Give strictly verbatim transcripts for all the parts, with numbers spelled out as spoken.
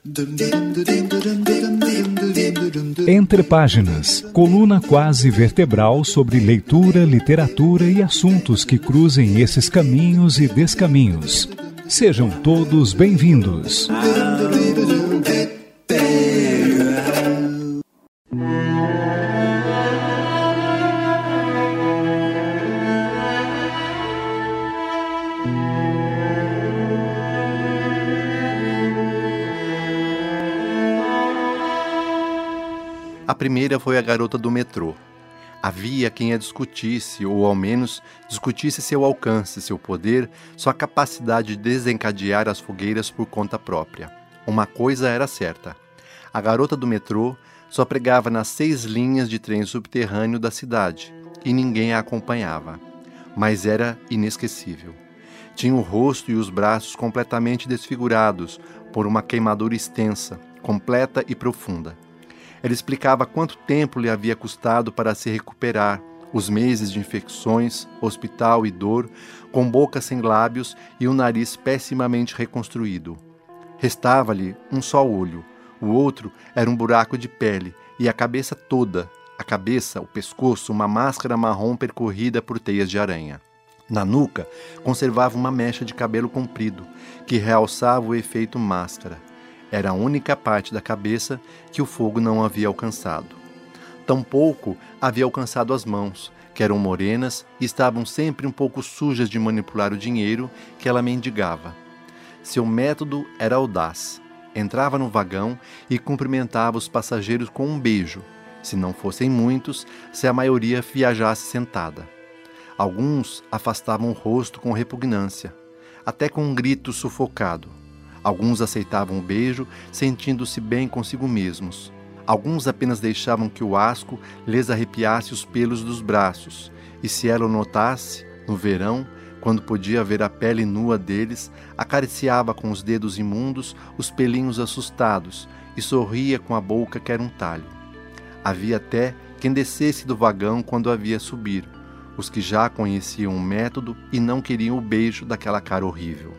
Entre Páginas, coluna quase vertebral sobre leitura, literatura e assuntos que cruzem esses caminhos e descaminhos. Sejam todos bem-vindos. A primeira foi a Garota do Metrô. Havia quem a discutisse, ou ao menos discutisse seu alcance, seu poder, sua capacidade de desencadear as fogueiras por conta própria. Uma coisa era certa: a Garota do Metrô só pregava nas seis linhas de trem subterrâneo da cidade, e ninguém a acompanhava. Mas era inesquecível. Tinha o rosto e os braços completamente desfigurados por uma queimadura extensa, completa e profunda. Ela explicava quanto tempo lhe havia custado para se recuperar, os meses de infecções, hospital e dor, com boca sem lábios e um nariz pessimamente reconstruído. Restava-lhe um só olho, o outro era um buraco de pele, e a cabeça toda, a cabeça, o pescoço, uma máscara marrom percorrida por teias de aranha. Na nuca, conservava uma mecha de cabelo comprido, que realçava o efeito máscara. Era a única parte da cabeça que o fogo não havia alcançado. Tampouco havia alcançado as mãos, que eram morenas e estavam sempre um pouco sujas de manipular o dinheiro que ela mendigava. Seu método era audaz. Entrava no vagão e cumprimentava os passageiros com um beijo, se não fossem muitos, se a maioria viajasse sentada. Alguns afastavam o rosto com repugnância, até com um grito sufocado. Alguns aceitavam o beijo, sentindo-se bem consigo mesmos. Alguns apenas deixavam que o asco lhes arrepiasse os pelos dos braços, e se ela o notasse, no verão, quando podia ver a pele nua deles, acariciava com os dedos imundos os pelinhos assustados e sorria com a boca que era um talho. Havia até quem descesse do vagão quando havia subir, os que já conheciam o método e não queriam o beijo daquela cara horrível.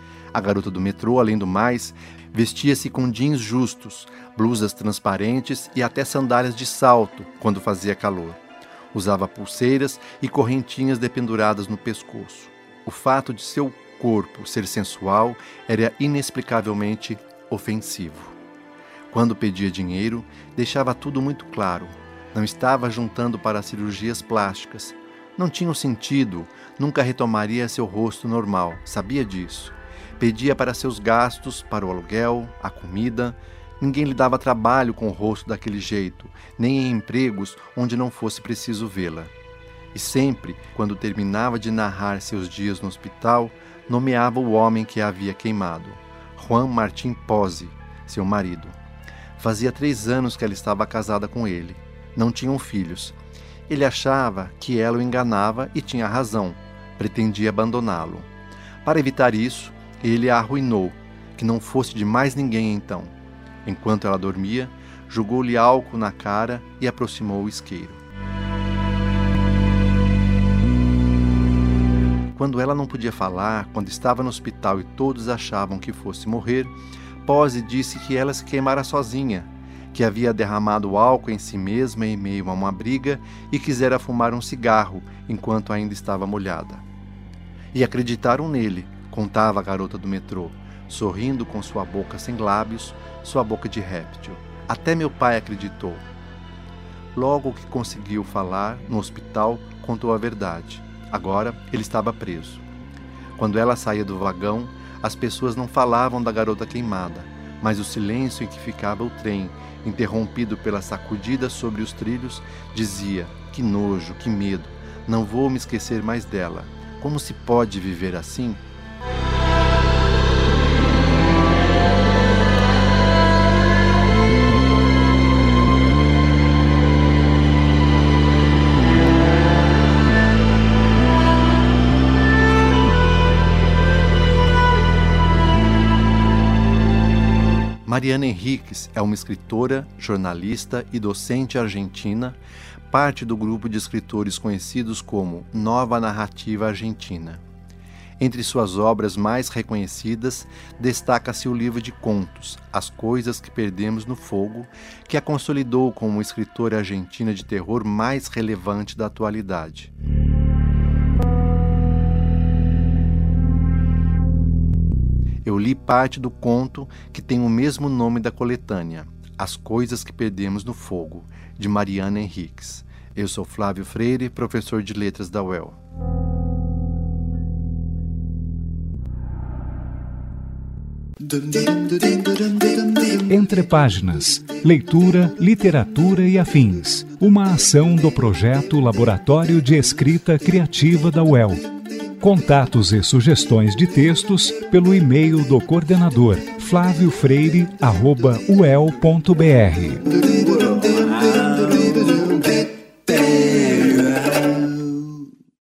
A Garota do Metrô, além do mais, vestia-se com jeans justos, blusas transparentes e até sandálias de salto quando fazia calor. Usava pulseiras e correntinhas dependuradas no pescoço. O fato de seu corpo ser sensual era inexplicavelmente ofensivo. Quando pedia dinheiro, deixava tudo muito claro. Não estava juntando para cirurgias plásticas. Não tinha um sentido, nunca retomaria seu rosto normal, sabia disso. Pedia para seus gastos, para o aluguel, a comida. Ninguém lhe dava trabalho com o rosto daquele jeito, nem em empregos onde não fosse preciso vê-la. E sempre, quando terminava de narrar seus dias no hospital, nomeava o homem que a havia queimado, Juan Martín Pozzi, seu marido. Fazia três anos que ela estava casada com ele. Não tinham filhos. Ele achava que ela o enganava e tinha razão. Pretendia abandoná-lo. Para evitar isso, ele a arruinou, que não fosse de mais ninguém então. Enquanto ela dormia, jogou-lhe álcool na cara e aproximou o isqueiro. Quando ela não podia falar, quando estava no hospital e todos achavam que fosse morrer, Pozzi disse que ela se queimara sozinha, que havia derramado álcool em si mesma em meio a uma briga e quisera fumar um cigarro enquanto ainda estava molhada. E acreditaram nele, contava a Garota do Metrô, sorrindo com sua boca sem lábios, sua boca de réptil. Até meu pai acreditou. Logo que conseguiu falar, no hospital, contou a verdade. Agora ele estava preso. Quando ela saía do vagão, as pessoas não falavam da garota queimada, mas o silêncio em que ficava o trem, interrompido pela sacudida sobre os trilhos, dizia: que nojo, que medo, não vou me esquecer mais dela. Como se pode viver assim? Mariana Enríquez é uma escritora, jornalista e docente argentina, parte do grupo de escritores conhecidos como Nova Narrativa Argentina. Entre suas obras mais reconhecidas, destaca-se o livro de contos, As Coisas que Perdemos no Fogo, que a consolidou como escritora argentina de terror mais relevante da atualidade. Eu li parte do conto que tem o mesmo nome da coletânea, As Coisas que Perdemos no Fogo, de Mariana Henriques. Eu sou Flávio Freire, professor de letras da U E L. Entre Páginas, leitura, literatura e afins. Uma ação do projeto Laboratório de Escrita Criativa da U E L. Contatos e sugestões de textos pelo e-mail do coordenador flávio freire arroba u e l ponto b r.